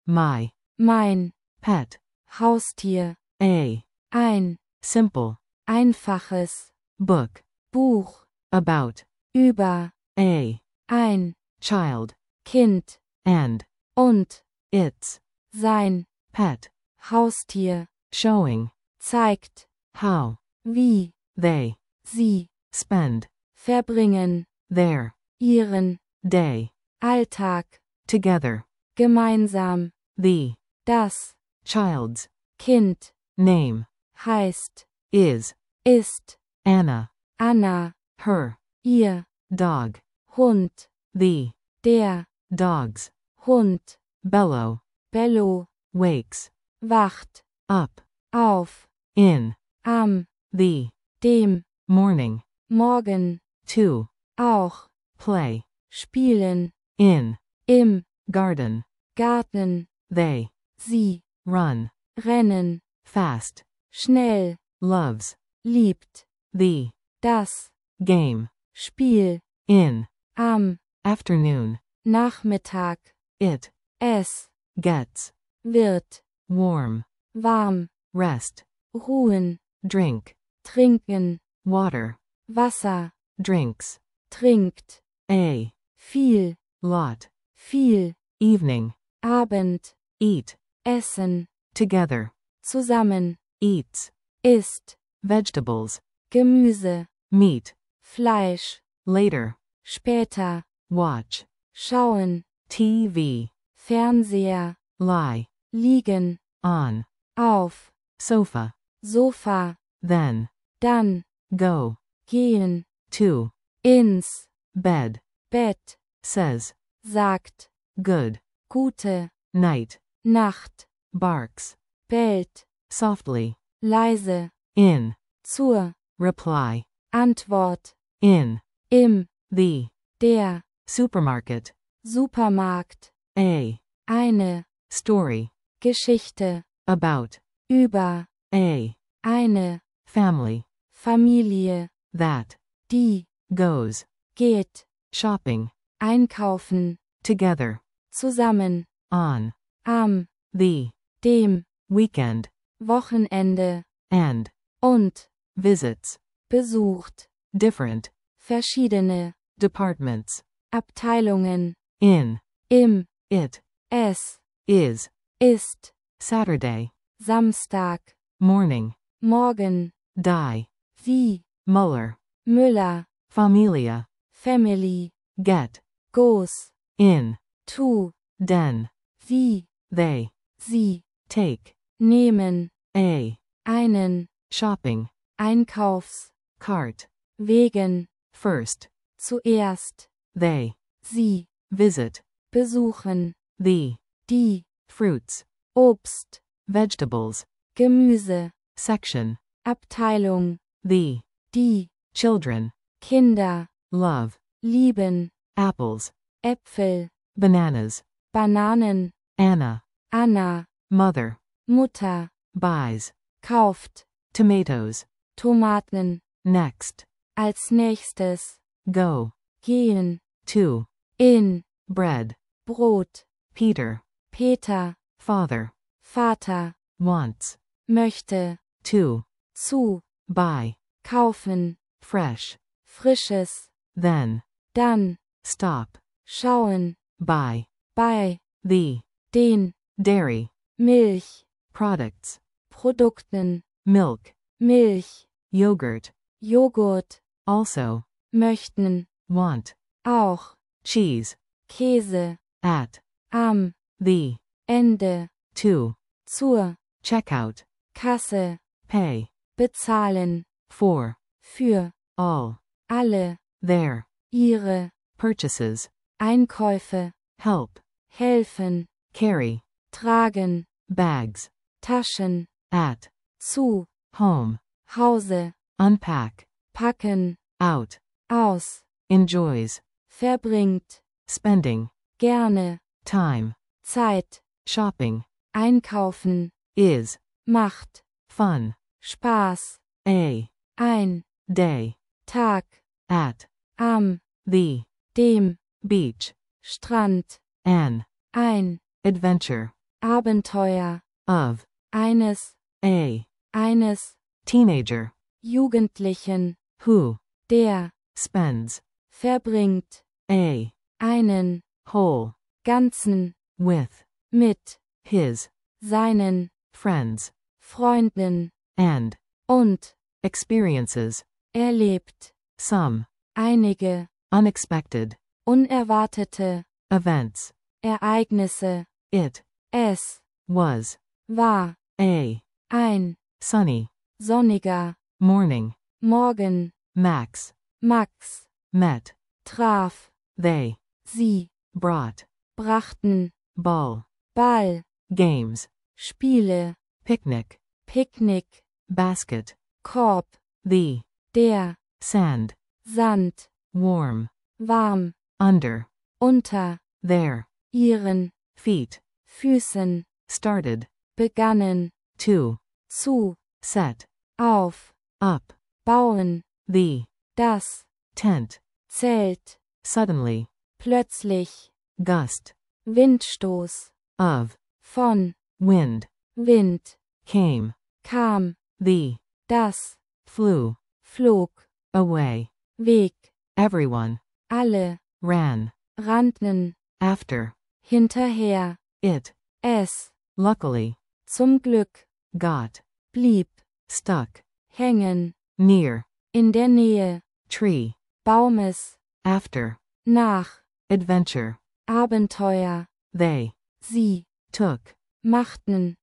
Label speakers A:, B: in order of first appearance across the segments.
A: my,
B: mein,
A: pet,
B: Haustier,
A: a,
B: ein,
A: simple,
B: einfaches,
A: book,
B: Buch,
A: about,
B: über,
A: a,
B: ein,
A: child,
B: Kind,
A: and,
B: und,
A: its,
B: sein,
A: pet,
B: Haustier,
A: showing,
B: zeigt,
A: how,
B: wie,
A: they,
B: sie,
A: spend,
B: verbringen,
A: their,
B: ihren,
A: day,
B: Alltag,
A: together,
B: gemeinsam,
A: the,
B: das,
A: child's,
B: Kind,
A: name,
B: heißt,
A: is,
B: ist,
A: Anna,
B: Anna,
A: her,
B: ihr,
A: dog,
B: Hund,
A: the,
B: der,
A: dog's,
B: Hund,
A: bellow,
B: Bello,
A: wakes,
B: wacht,
A: up,
B: auf,
A: in,
B: am,
A: the,
B: dem,
A: morning,
B: Morgen,
A: to,
B: auch,
A: play,
B: spielen,
A: in,
B: im,
A: garden,
B: Garten,
A: they,
B: sie,
A: run,
B: rennen,
A: fast,
B: schnell,
A: loves,
B: liebt,
A: the,
B: das,
A: game,
B: Spiel,
A: in,
B: am,
A: afternoon,
B: Nachmittag,
A: it,
B: es,
A: gets,
B: wird,
A: warm,
B: warm,
A: rest,
B: ruhen,
A: drink,
B: trinken,
A: water,
B: Wasser,
A: drinks,
B: trinkt,
A: a,
B: viel,
A: lot,
B: viel,
A: evening,
B: Abend,
A: eat,
B: essen,
A: together,
B: zusammen,
A: eats,
B: isst,
A: vegetables,
B: Gemüse,
A: meat,
B: Fleisch,
A: later,
B: später,
A: watch,
B: schauen,
A: TV,
B: Fernseher,
A: lie,
B: liegen,
A: on,
B: auf,
A: sofa,
B: Sofa,
A: then,
B: dann,
A: go,
B: gehen,
A: to,
B: ins,
A: bed,
B: Bett,
A: says,
B: sagt,
A: good,
B: gute,
A: night,
B: Nacht,
A: barks,
B: bellt,
A: softly,
B: leise,
A: in,
B: zur,
A: reply,
B: Antwort,
A: in,
B: im,
A: the,
B: der,
A: supermarket,
B: Supermarkt,
A: a,
B: eine,
A: story,
B: Geschichte,
A: about,
B: über,
A: a,
B: eine,
A: family,
B: Familie,
A: that,
B: die,
A: goes,
B: geht,
A: shopping,
B: einkaufen,
A: together,
B: zusammen,
A: on,
B: am,
A: the,
B: dem,
A: weekend,
B: Wochenende,
A: and,
B: und,
A: visits,
B: besucht,
A: different,
B: verschiedene,
A: departments,
B: Abteilungen,
A: in,
B: im,
A: it,
B: es,
A: is,
B: ist,
A: Saturday,
B: Samstag,
A: morning,
B: morgen,
A: die,
B: wie,
A: Muller,
B: Müller,
A: familia,
B: Family,
A: get,
B: groß,
A: in,
B: tu,
A: den,
B: wie,
A: they,
B: sie,
A: take,
B: nehmen,
A: a,
B: einen,
A: shopping,
B: Einkaufs,
A: cart,
B: wegen,
A: first,
B: zuerst,
A: they,
B: sie,
A: visit,
B: besuchen,
A: the,
B: die,
A: fruits,
B: Obst,
A: vegetables,
B: Gemüse,
A: section,
B: Abteilung,
A: the,
B: die,
A: children,
B: Kinder,
A: love,
B: lieben,
A: apples,
B: Äpfel,
A: bananas,
B: Bananen,
A: Anna,
B: Anna,
A: mother,
B: Mutter,
A: buys,
B: kauft,
A: tomatoes,
B: Tomaten,
A: next,
B: als nächstes,
A: go,
B: gehen,
A: to,
B: in,
A: bread,
B: Brot,
A: Peter,
B: Peter,
A: father,
B: Vater,
A: wants,
B: möchte,
A: to,
B: zu,
A: buy,
B: kaufen,
A: fresh,
B: frisches,
A: then,
B: dann,
A: stop,
B: schauen,
A: buy,
B: bei,
A: the,
B: den,
A: dairy,
B: Milch,
A: products,
B: Produkten,
A: milk,
B: Milch,
A: yogurt,
B: Joghurt,
A: also,
B: möchten,
A: want,
B: auch,
A: cheese,
B: Käse,
A: at,
B: am,
A: the,
B: Ende,
A: to,
B: zur,
A: checkout,
B: Kasse,
A: pay,
B: bezahlen,
A: for,
B: für,
A: all,
B: alle,
A: their,
B: ihre,
A: purchases,
B: Einkäufe,
A: help,
B: helfen,
A: carry,
B: tragen,
A: bags,
B: Taschen,
A: at,
B: zu,
A: home,
B: Hause,
A: unpack,
B: packen,
A: out,
B: aus,
A: enjoys,
B: verbringt,
A: spending,
B: gerne,
A: time,
B: Zeit,
A: shopping,
B: einkaufen,
A: is,
B: macht,
A: fun,
B: Spaß,
A: a,
B: ein,
A: day,
B: Tag,
A: at,
B: am,
A: the,
B: dem,
A: beach,
B: Strand,
A: an,
B: ein,
A: adventure,
B: Abenteuer,
A: of,
B: eines
A: teenager,
B: Jugendlichen,
A: who,
B: der
A: spends,
B: verbringt einen
A: whole,
B: ganzen
A: with,
B: mit
A: his,
B: seinen
A: friends,
B: Freunden
A: and,
B: und
A: experiences,
B: erlebt
A: some,
B: einige
A: unexpected,
B: unerwartete
A: events.
B: Ereignisse.
A: It
B: Es
A: was
B: war ein
A: sunny
B: sonniger
A: morning.
B: Morgen.
A: Max
B: Max
A: met.
B: traf
A: They
B: sie,
A: brought
B: brachten
A: ball,
B: Ball,
A: games,
B: Spiele,
A: picnic,
B: Picknick,
A: basket,
B: Korb,
A: the
B: der
A: sand,
B: Sand,
A: warm,
B: warm,
A: under,
B: unter
A: their
B: ihren
A: feet,
B: Füßen,
A: started,
B: begannen,
A: to
B: zu,
A: set,
B: auf,
A: up,
B: bauen,
A: the
B: das
A: tent,
B: Zelt,
A: suddenly,
B: plötzlich,
A: gust,
B: Windstoß,
A: of,
B: von,
A: wind,
B: Wind,
A: came,
B: kam,
A: the
B: das,
A: flew,
B: flog,
A: away,
B: Weg,
A: everyone,
B: alle,
A: ran,
B: rannten,
A: after,
B: hinterher,
A: it,
B: es,
A: luckily,
B: zum Glück,
A: got,
B: blieb,
A: stuck,
B: hängen,
A: near,
B: in der Nähe,
A: tree,
B: Baumes,
A: after,
B: nach,
A: adventure,
B: Abenteuer,
A: they,
B: sie,
A: took,
B: machten,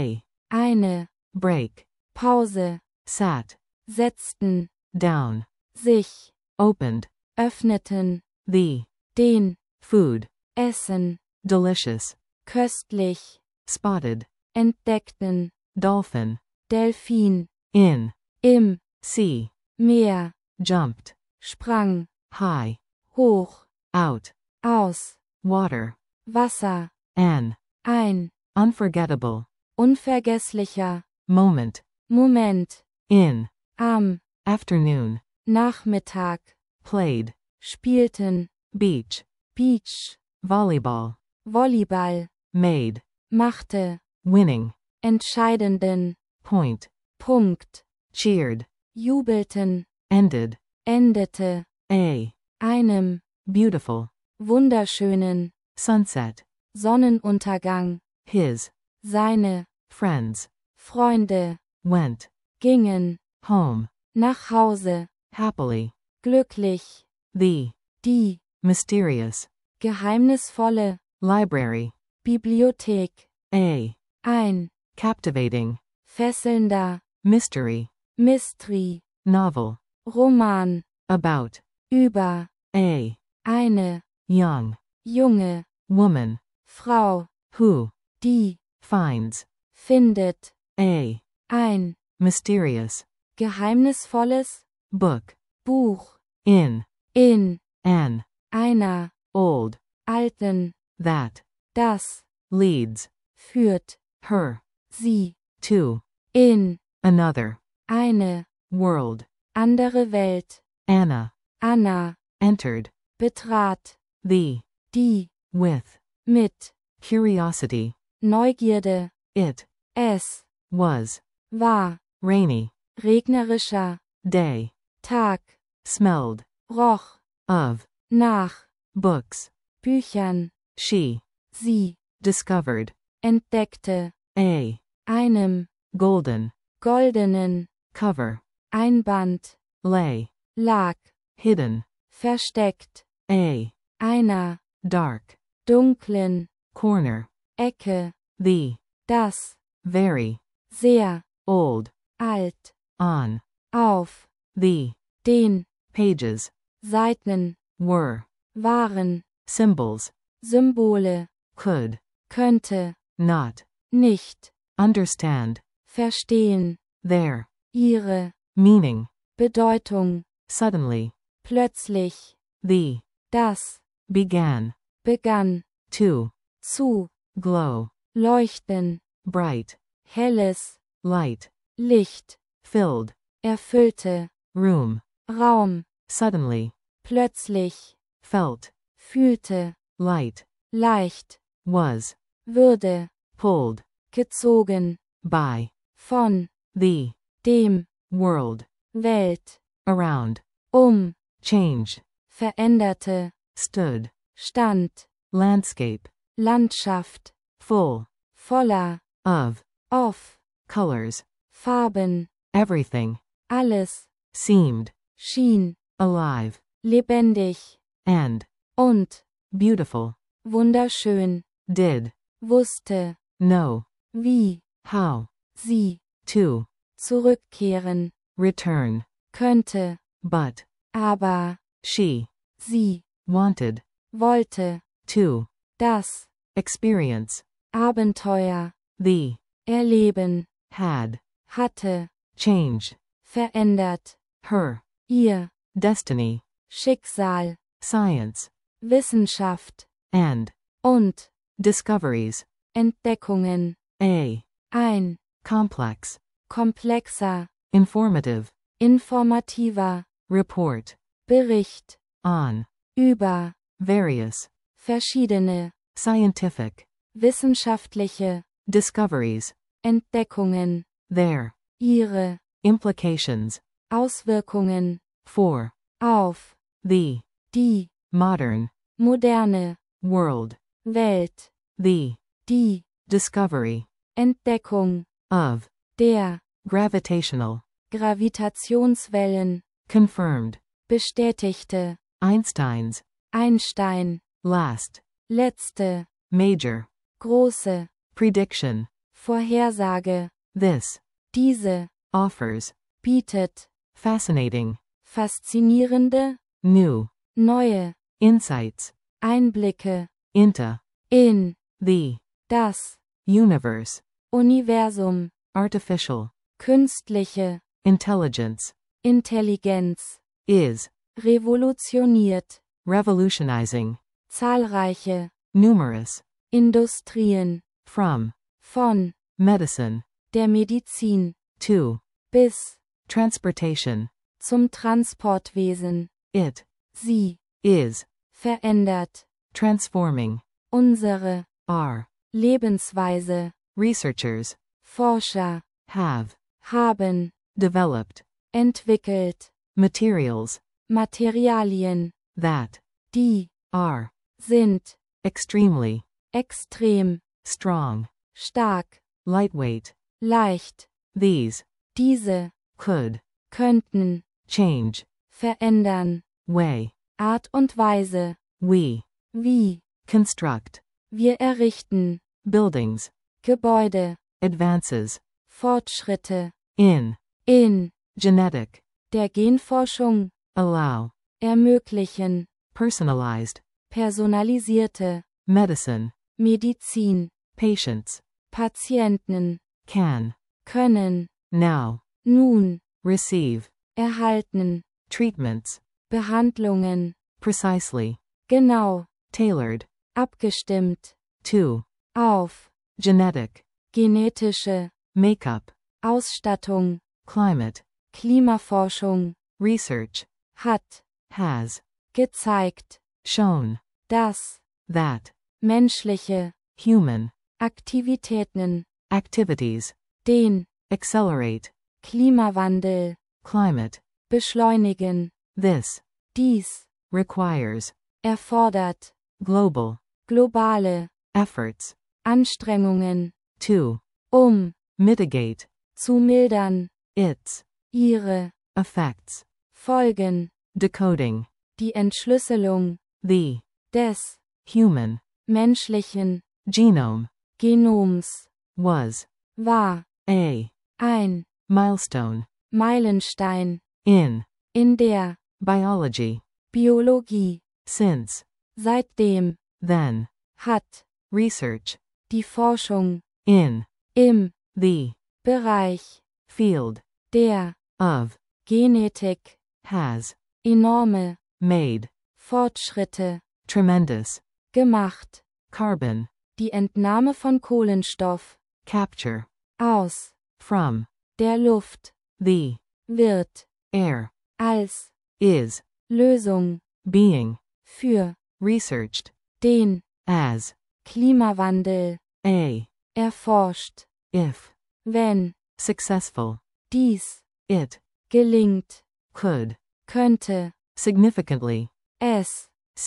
B: eine,
A: break,
B: Pause,
A: sat,
B: setzten,
A: down,
B: sich,
A: opened,
B: öffneten,
A: the,
B: den,
A: food,
B: Essen,
A: delicious,
B: köstlich,
A: spotted,
B: entdeckten,
A: dolphin,
B: Delfin,
A: in,
B: im,
A: sea,
B: Meer,
A: jumped,
B: sprang,
A: high,
B: hoch,
A: out,
B: aus,
A: water,
B: Wasser,
A: an,
B: ein,
A: unforgettable,
B: unvergesslicher,
A: moment,
B: Moment,
A: in,
B: am,
A: afternoon,
B: Nachmittag,
A: played,
B: spielten,
A: beach,
B: Beach,
A: volleyball,
B: Volleyball,
A: made,
B: machte,
A: winning,
B: entscheidenden,
A: point,
B: Punkt,
A: cheered,
B: jubelten,
A: ended,
B: endete, einem,
A: beautiful,
B: wunderschönen,
A: sunset,
B: Sonnenuntergang,
A: his,
B: seine,
A: friends,
B: Freunde,
A: went,
B: gingen,
A: home,
B: nach Hause,
A: happily,
B: glücklich,
A: the,
B: die,
A: mysterious,
B: geheimnisvolle,
A: library,
B: Bibliothek, ein,
A: captivating,
B: fesselnder,
A: mystery,
B: Mystery,
A: novel,
B: Roman,
A: about,
B: über,
A: eine, young,
B: junge,
A: woman,
B: Frau,
A: who,
B: die,
A: finds,
B: findet,
A: ein, mysterious,
B: geheimnisvolles,
A: book,
B: Buch,
A: in,
B: in,
A: an,
B: einer,
A: old,
B: alten,
A: that,
B: das,
A: leads,
B: führt,
A: her,
B: sie,
A: to,
B: in,
A: another,
B: eine,
A: world,
B: andere Welt,
A: Anna,
B: Anna,
A: entered,
B: betrat,
A: the,
B: die,
A: with,
B: mit,
A: curiosity,
B: Neugierde,
A: it,
B: es,
A: was,
B: war,
A: rainy,
B: regnerischer,
A: day,
B: Tag,
A: smelled,
B: roch,
A: of,
B: nach,
A: books,
B: Büchern,
A: she,
B: sie,
A: discovered,
B: entdeckte, einem,
A: golden,
B: goldenen,
A: cover,
B: Einband,
A: lay,
B: lag,
A: hidden,
B: versteckt, einer,
A: dark,
B: dunklen,
A: corner,
B: Ecke,
A: the,
B: das,
A: very,
B: sehr,
A: old,
B: alt,
A: on,
B: auf,
A: the,
B: den,
A: pages,
B: Seiten,
A: were,
B: waren,
A: symbols,
B: Symbole,
A: could,
B: könnte,
A: not,
B: nicht,
A: understand,
B: verstehen,
A: their,
B: ihre,
A: meaning,
B: Bedeutung,
A: suddenly,
B: plötzlich,
A: the,
B: das,
A: began,
B: begann,
A: to,
B: zu,
A: glow,
B: leuchten,
A: bright,
B: helles,
A: light,
B: Licht,
A: filled,
B: erfüllte,
A: room,
B: Raum,
A: suddenly,
B: plötzlich,
A: felt,
B: fühlte,
A: light,
B: leicht,
A: was,
B: würde,
A: pulled,
B: gezogen,
A: by,
B: von,
A: the,
B: dem,
A: world,
B: Welt,
A: around, changed,
B: veränderte,
A: stood,
B: stand,
A: landscape,
B: Landschaft,
A: full,
B: voller,
A: of, colors,
B: Farben,
A: everything,
B: alles,
A: seemed,
B: schien,
A: alive,
B: lebendig,
A: and,
B: und,
A: beautiful,
B: wunderschön,
A: did,
B: wusste,
A: know,
B: wie,
A: how,
B: sie,
A: to,
B: zurückkehren,
A: return,
B: könnte,
A: but,
B: aber,
A: she,
B: sie,
A: wanted,
B: wollte,
A: to,
B: das,
A: experience,
B: Abenteuer,
A: the,
B: erleben,
A: had,
B: hatte,
A: changed,
B: verändert,
A: her,
B: ihr,
A: destiny,
B: Schicksal,
A: science,
B: Wissenschaft,
A: and,
B: und,
A: discoveries,
B: Entdeckungen, ein,
A: complex,
B: komplexer,
A: informative,
B: informativer,
A: report,
B: Bericht,
A: on,
B: über,
A: various,
B: verschiedene,
A: scientific,
B: wissenschaftliche,
A: discoveries,
B: Entdeckungen,
A: their,
B: ihre,
A: implications,
B: Auswirkungen,
A: for,
B: auf,
A: the,
B: die,
A: modern,
B: moderne,
A: world,
B: Welt,
A: the,
B: die,
A: discovery,
B: Entdeckung,
A: of,
B: der,
A: gravitational,
B: Gravitationswellen,
A: confirmed,
B: bestätigte,
A: Einstein's,
B: Einstein,
A: last,
B: letzte,
A: major,
B: große,
A: prediction,
B: Vorhersage,
A: this,
B: diese,
A: offers,
B: bietet,
A: fascinating,
B: faszinierende,
A: new,
B: neue,
A: insights,
B: Einblicke,
A: into,
B: in,
A: the,
B: das,
A: universe,
B: Universum,
A: artificial,
B: künstliche,
A: intelligence,
B: Intelligenz,
A: is,
B: revolutioniert,
A: revolutionizing,
B: zahlreiche,
A: numerous,
B: Industrien,
A: from,
B: von,
A: medicine,
B: der Medizin,
A: to,
B: bis,
A: transportation,
B: zum Transportwesen,
A: it,
B: sie,
A: is,
B: verändert,
A: transforming,
B: unsere,
A: are,
B: Lebensweise,
A: researchers,
B: Forscher,
A: have,
B: haben,
A: developed,
B: entwickelt,
A: materials,
B: Materialien,
A: that,
B: die,
A: are,
B: sind,
A: extremely,
B: extrem,
A: strong,
B: stark,
A: lightweight,
B: leicht,
A: these,
B: diese,
A: could,
B: könnten,
A: change,
B: verändern,
A: way,
B: Art und Weise,
A: we,
B: wie,
A: construct,
B: wir errichten,
A: buildings,
B: Gebäude,
A: advances,
B: Fortschritte,
A: in, genetic,
B: der Genforschung,
A: allow,
B: ermöglichen,
A: personalized,
B: personalisierte,
A: medicine,
B: Medizin,
A: patients,
B: Patienten,
A: can,
B: können,
A: now,
B: nun,
A: receive,
B: erhalten,
A: treatments,
B: Behandlungen,
A: precisely,
B: genau,
A: tailored,
B: abgestimmt,
A: to,
B: auf,
A: genetic,
B: genetische,
A: makeup,
B: Ausstattung,
A: climate,
B: Klimaforschung,
A: research,
B: hat,
A: has,
B: gezeigt,
A: shown,
B: dass,
A: that,
B: menschliche,
A: human,
B: Aktivitäten,
A: activities,
B: den,
A: accelerate,
B: Klimawandel,
A: climate,
B: beschleunigen,
A: this,
B: dies,
A: requires,
B: erfordert,
A: global,
B: globale,
A: efforts,
B: Anstrengungen,
A: to,
B: mitigate, zu mildern,
A: its,
B: ihre,
A: effects,
B: Folgen,
A: decoding,
B: die Entschlüsselung,
A: the,
B: des,
A: human,
B: menschlichen,
A: genome,
B: Genoms,
A: was,
B: war, ein,
A: milestone,
B: Meilenstein,
A: in,
B: der,
A: biology,
B: Biologie,
A: since,
B: seitdem,
A: then,
B: hat,
A: research,
B: die Forschung,
A: in,
B: im,
A: the,
B: Bereich,
A: field,
B: der,
A: of,
B: Genetik,
A: has,
B: enorme,
A: made,
B: Fortschritte,
A: tremendous,
B: gemacht,
A: carbon,
B: die Entnahme von Kohlenstoff,
A: capture,
B: aus,
A: from,
B: der Luft,
A: the,
B: wird,
A: air,
B: als,
A: is,
B: Lösung,
A: being,
B: für,
A: researched,
B: den,
A: as,
B: Klimawandel, erforscht,
A: if,
B: wenn,
A: successful,
B: dies,
A: it,
B: gelingt,
A: could,
B: könnte,
A: significantly,
B: es,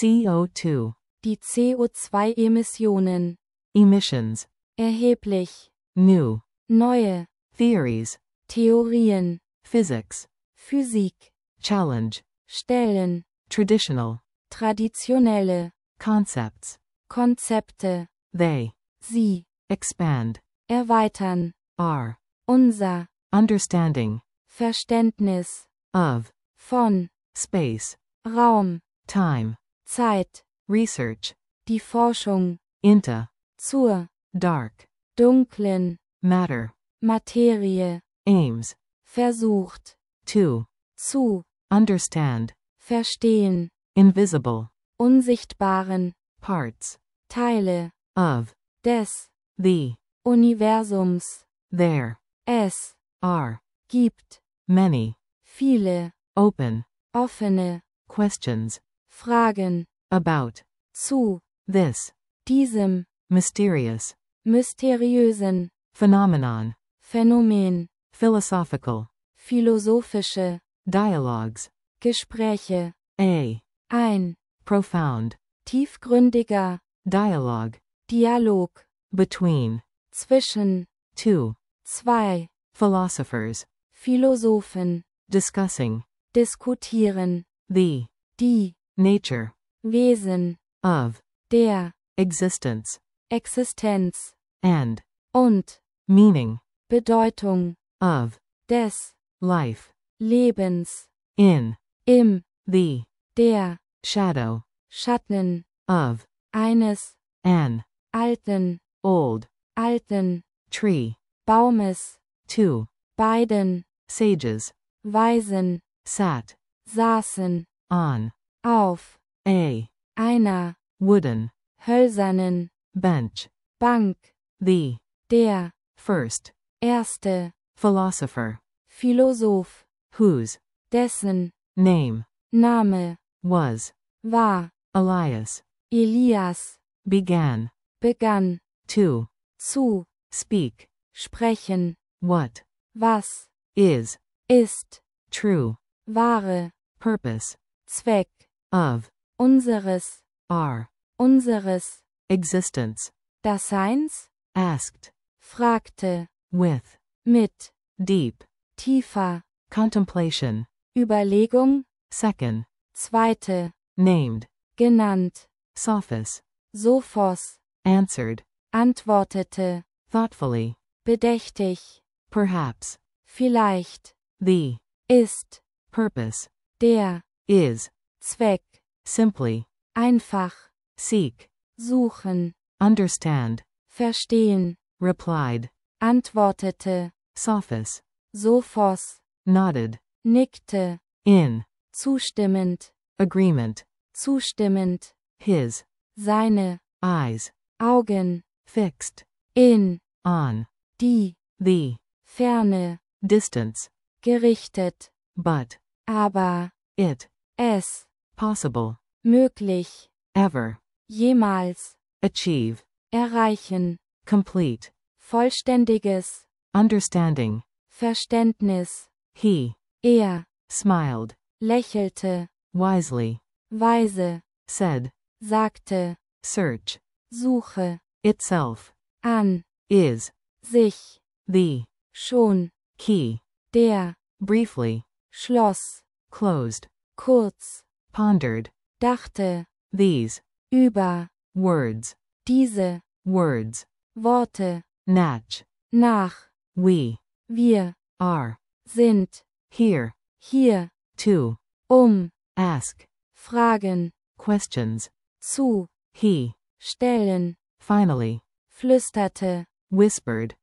A: CO2,
B: die CO2-Emissionen,
A: emissions,
B: erheblich,
A: new,
B: neue,
A: theories,
B: Theorien,
A: physics,
B: Physik,
A: challenge,
B: stellen,
A: traditional,
B: traditionelle,
A: concepts,
B: Konzepte,
A: they,
B: sie,
A: expand,
B: erweitern,
A: are,
B: unser,
A: understanding,
B: Verständnis,
A: of,
B: von,
A: space,
B: Raum,
A: time,
B: Zeit,
A: research,
B: die Forschung,
A: into,
B: zur,
A: dark,
B: dunklen,
A: matter,
B: Materie,
A: aims,
B: versucht,
A: to,
B: zu,
A: understand,
B: verstehen,
A: invisible,
B: unsichtbaren,
A: parts,
B: Teile,
A: of,
B: des,
A: the,
B: Universums,
A: there,
B: es,
A: are,
B: gibt,
A: many,
B: viele,
A: open,
B: offene,
A: questions,
B: Fragen,
A: about,
B: zu,
A: this,
B: diesem,
A: mysterious,
B: mysteriösen,
A: phenomenon,
B: Phänomen,
A: philosophical,
B: philosophische,
A: dialogues,
B: Gespräche,
A: ein, profound,
B: tiefgründiger,
A: dialogue,
B: Dialog,
A: between,
B: zwischen,
A: two,
B: zwei,
A: philosophers,
B: Philosophen,
A: discussing,
B: diskutieren,
A: the,
B: die,
A: nature,
B: Wesen,
A: of,
B: der,
A: existence,
B: Existenz,
A: and,
B: und,
A: meaning,
B: Bedeutung,
A: of,
B: des,
A: life,
B: Lebens,
A: in,
B: im,
A: the,
B: der,
A: shadow,
B: Schatten,
A: of,
B: eines,
A: an,
B: alten,
A: old,
B: alten,
A: tree,
B: Baumes,
A: two,
B: beiden,
A: sages,
B: Weisen,
A: sat,
B: saßen,
A: on,
B: auf,
A: einer, wooden,
B: hölzernen,
A: bench,
B: Bank,
A: the,
B: der,
A: first,
B: erste,
A: philosopher,
B: Philosoph,
A: whose,
B: dessen,
A: name,
B: Name,
A: was,
B: war,
A: Elias,
B: Elias,
A: began,
B: begann,
A: to,
B: zu,
A: speak,
B: sprechen,
A: what,
B: was,
A: is,
B: true, wahre,
A: purpose,
B: Zweck,
A: of,
B: unseres,
A: our,
B: unseres,
A: existence,
B: Daseins,
A: asked,
B: fragte,
A: with,
B: mit,
A: deep,
B: tiefer,
A: contemplation,
B: Überlegung,
A: second,
B: zweite,
A: named,
B: genannt,
A: sophos,
B: Sophos,
A: answered,
B: antwortete,
A: thoughtfully,
B: bedächtig,
A: perhaps,
B: vielleicht,
A: the,
B: ist,
A: purpose,
B: der,
A: is,
B: Zweck,
A: simply,
B: einfach,
A: seek,
B: suchen,
A: understand,
B: verstehen,
A: replied,
B: antwortete,
A: sophos,
B: Sophos,
A: nodded,
B: nickte,
A: in,
B: zustimmend,
A: agreement,
B: zustimmend,
A: his,
B: seine,
A: eyes,
B: Augen,
A: fixed,
B: in,
A: on,
B: die,
A: the,
B: Ferne,
A: distance,
B: gerichtet,
A: but,
B: aber,
A: it,
B: es,
A: possible,
B: möglich,
A: ever,
B: jemals,
A: achieve,
B: erreichen,
A: complete,
B: vollständiges,
A: understanding,
B: Verständnis,
A: he,
B: smiled, lächelte,
A: wisely,
B: weise,
A: said,
B: sagte,
A: search,
B: suche,
A: itself,
B: an,
A: is,
B: sich,
A: the,
B: schon,
A: key,
B: der,
A: briefly,
B: schloss,
A: closed,
B: kurz,
A: pondered,
B: dachte,
A: these,
B: über,
A: words,
B: diese,
A: words,
B: Worte,
A: natch,
B: nach,
A: we,
B: wir,
A: are,
B: sind,
A: here,
B: hier,
A: to, ask,
B: fragen,
A: questions,
B: zu,
A: he,
B: stellen,
A: finally,
B: flüsterte,
A: whispered,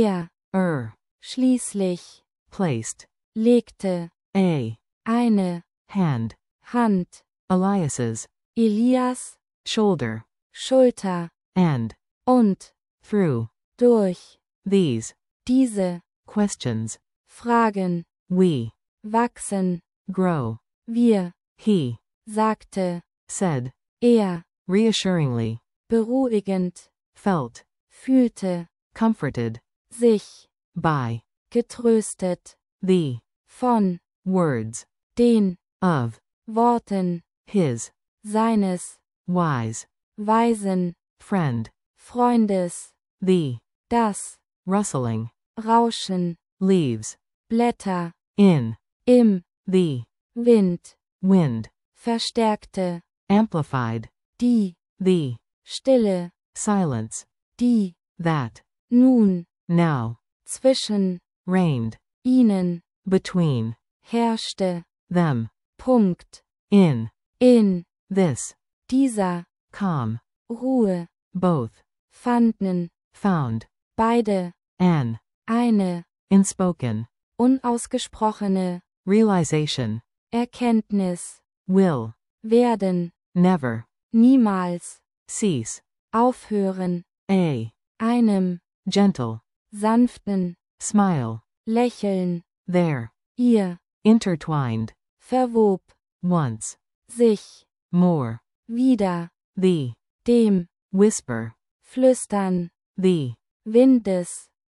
B: schließlich,
A: placed,
B: legte, eine,
A: hand,
B: Hand,
A: Elias's,
B: Elias,
A: shoulder,
B: Schulter,
A: and,
B: und,
A: through,
B: durch,
A: these,
B: diese,
A: questions,
B: Fragen,
A: we,
B: wachsen,
A: grow,
B: wir,
A: he,
B: sagte,
A: said,
B: er,
A: reassuringly,
B: beruhigend,
A: felt,
B: fühlte,
A: comforted,
B: sich,
A: by,
B: getröstet,
A: the,
B: von,
A: words,
B: den,
A: of,
B: Worten,
A: his,
B: seines,
A: wise,
B: weisen,
A: friend,
B: Freundes,
A: the,
B: das,
A: rustling,
B: Rauschen,
A: leaves,
B: Blätter,
A: in,
B: im,
A: the,
B: Wind,
A: wind,
B: verstärkte,
A: amplified,
B: die,
A: the,
B: Stille,
A: silence,
B: die,
A: that,
B: nun,
A: now,
B: zwischen,
A: reigned,
B: ihnen,
A: between,
B: herrschte,
A: them,
B: Punkt,
A: in,
B: in,
A: this,
B: dieser,
A: calm,
B: Ruhe,
A: both,
B: fanden,
A: found,
B: beide,
A: an,
B: eine,
A: inspoken,
B: unausgesprochene,
A: realization,
B: Erkenntnis,
A: will,
B: werden,
A: never,
B: niemals,
A: cease,
B: aufhören, einem,
A: gentle,
B: sanften,
A: smile,
B: lächeln,
A: there,
B: ihr,
A: intertwined,
B: verwob,
A: once,
B: sich,
A: more,
B: wieder,
A: the,
B: dem,
A: whisper,
B: flüstern,
A: the,
B: Windes,